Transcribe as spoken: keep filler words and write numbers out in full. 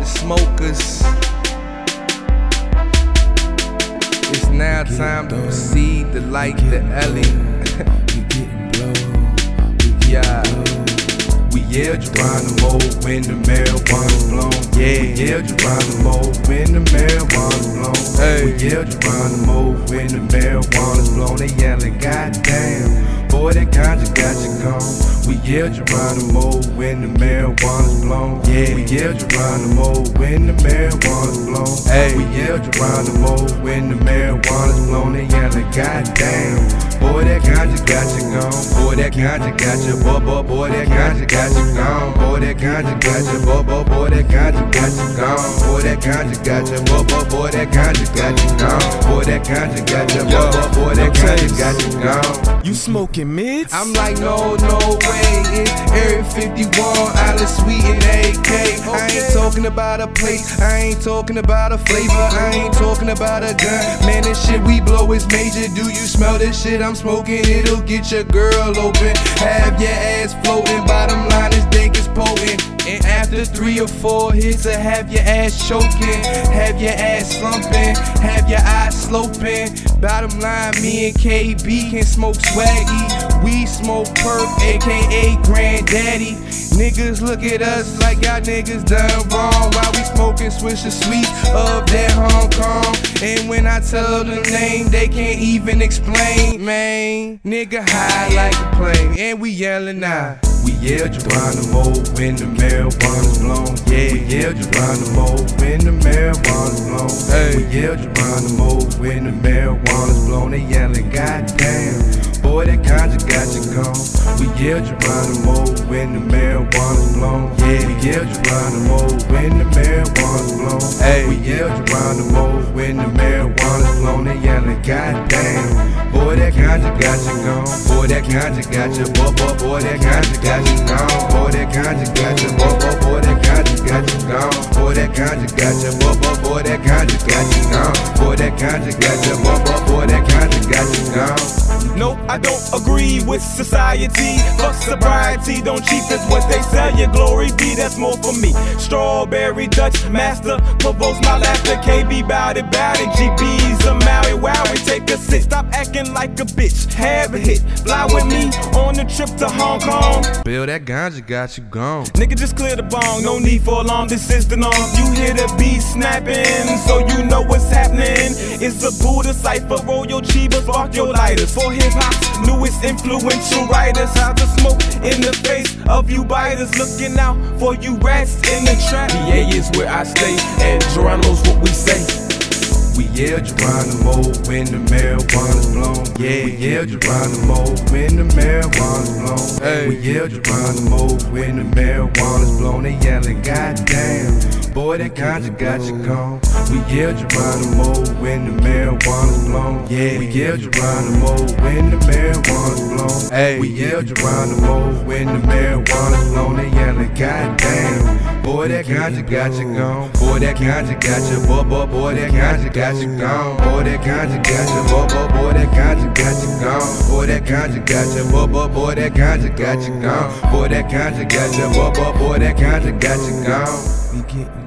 the smokers. It's now time to proceed to light the Ellie. Yeah. We yell Geronimo when the marijuana's blown. Yeah, we yell Geronimo when the marijuana's blown. Hey. We yell Geronimo when the marijuana's blown. They yelling, goddamn, boy, that ganja got you gone. We yell Geronimo when the marijuana's blown. Yeah, we yell Geronimo when the marijuana's blown. Hey. We yell Geronimo when the marijuana's blown. They yelling, goddamn, boy, that ganja got you gone. Boy, that ganja got you, boy, boy, boy, that ganja got you gone. Boy, that ganja got you, boy, boy, boy, that ganja got you gone. Boy, that ganja got you, boy, boy, boy, that ganja got you gone. Boy, that ganja got you, boy, boy, boy, that ganja got you gone. You smoking mids? I'm like, no, no way. It's Area fifty-one, Alice Sweet and A K. I ain't talking about a place, I ain't talking about a flavor, I ain't talking about a gun. Man, this shit we blow is major. Do you smell this shit I'm smoking? It'll get your girl open. Have your ass floating. Bottom line is dick is potent. And after three or four hits, I have your ass choking, have your ass slumping, have your eyes sloping. Bottom line, me and K B can smoke swaggy. We smoke perp, aka granddaddy. Niggas look at us like y'all niggas done wrong while we smoking Swisher Sweets of that Hong Kong. And when I tell them name, they can't even explain, man. Nigga high like a plane, and we yelling now. We yell Geronimo when the marijuana's blown. Yeah, we yell Geronimo when the marijuana's blown. Hey. We yell Geronimo when the marijuana's blown. They yelling, goddamn, boy, that ganja got you gone. We yell Geronimo when the marijuana's blown. Yeah, we yell Geronimo when the marijuana's blown. Hey. We yell Geronimo when the marijuana's blown. They yelling, goddamn, boy, that ganja got you gone. Boy, that ganja got you, boy, boy, boy, that ganja got you gone. Boy, that ganja got you, boy, boy, boy, that ganja got you gone. Boy, that ganja got you, boy, boy, boy, that ganja got you gone. Boy, that ganja got you, boy, boy, boy, that ganja got you gone. Nope, I don't agree with society. Fuck sobriety, don't cheat, that's what they sell you. Glory be, that's more for me. Strawberry Dutch master provokes my laughter. K B bout it, bout it. G B's a Maui, wow, and take a sit. Stop acting like a bitch, have a hit. Fly with me on the trip to Hong Kong. Bill, that ganja got you gone. Nigga, just clear the bong, no need for alarm, this is the norm. You hear the beat snapping, so you know what's happening. It's a Buddha cipher, roll your chivas, spark your lighters. For hip-hop's newest influential writers, how to smoke in the face of you biters. Looking out for you rats in the trap. P A is where I stay, and Geronimo's what we say. We yell Geronimo when the marijuana's blown. Yeah, we yell Geronimo when the marijuana's blown. Hey. We yell Geronimo when the marijuana's blown. They yelling, goddamn, boy, that ganja got you gone. We yell Geronimo when the marijuana's blown. Yeah, we yell Geronimo when the marijuana's blown. Hey. We yell Geronimo when the marijuana's blown. They yelling, goddamn, boy, that ganja got you gone. Boy, that ganja got you, boy, boy, boy, that ganja got you gone. Boy, that ganja got you, boy, boy, boy, that ganja got you gone. Boy, that ganja got you, boy, boy, boy, that ganja got you gone. Boy, that ganja got you, boy, boy, boy, that ganja got you gone. We get